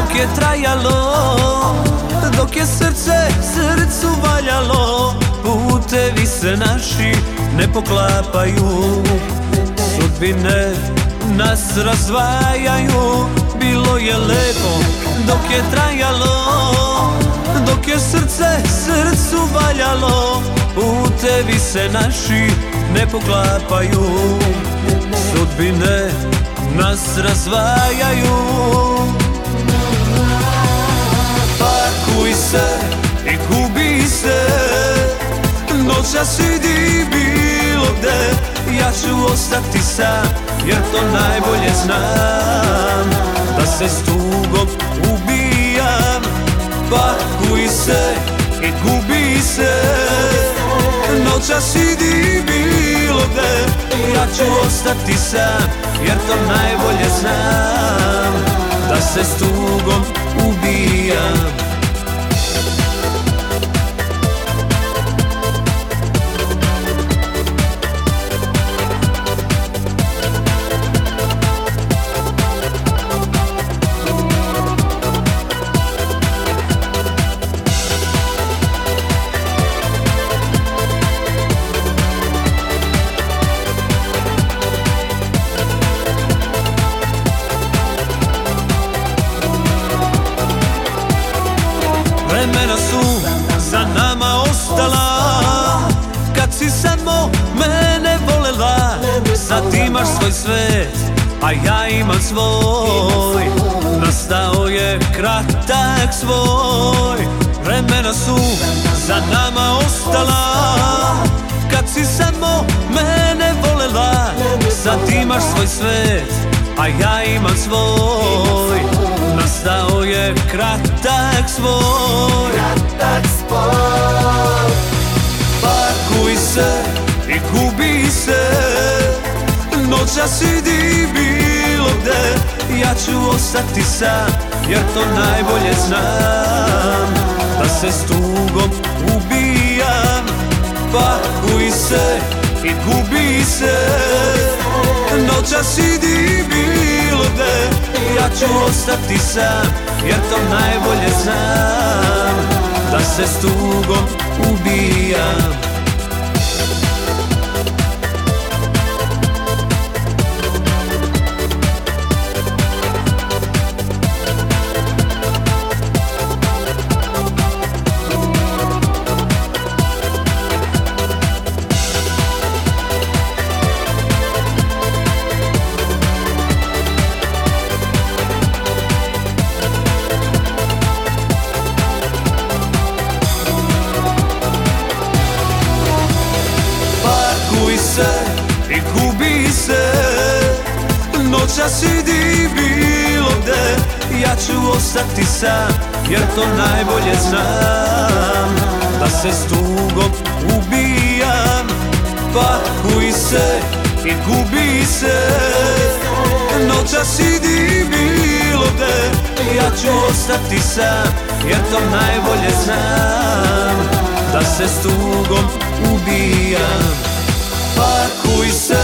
dok je trajalo, dok je srce srcu valjalo. Putevi se naši ne poklapaju, sudbine nas razdvajaju. Bilo je lepo dok je trajalo, dok je srce srcu valjalo. Putevi se naši ne poklapaju, sudbine nas razdvajaju. Pakuj se i gubi se, noćas idi bilo gde. Ja ću ostati sam jer to najbolje znam, da se s tugom ubijam. Pakuj se i gubi se, noćas idi bilo gde. Ja ću ostati sam jer to najbolje znam, da se s tugom ubijam. Vremena su za nama ostala, kad si samo mene volela. Sad imaš svoj svet, a ja imam svoj, nastao je kratak svoj. Vremena su za nama ostala, kad si samo mene volela. Sad imaš svoj svet, a ja imam svoj, nastao je kratak svoj. Pakuj se i gubi se, noćas idi bilo gde. Ja ću ostati sam jer to najbolje znam, da se s tugom ubijam. Pakuj se i gubi se, noćas idi bilo gde. Ja ću ostati sam jer to najbolje znam, da se s tugom ubijam. Pakuj se i gubi se, noćas idi bilo gde. Ja ću ostati sam jer to najbolje znam, da se s tugom ubijam. Pakuj se i gubi se, noćas idi bilo gde. Ja ću ostati sam jer to najbolje znam, da se s tugom ubijam. Pakuj se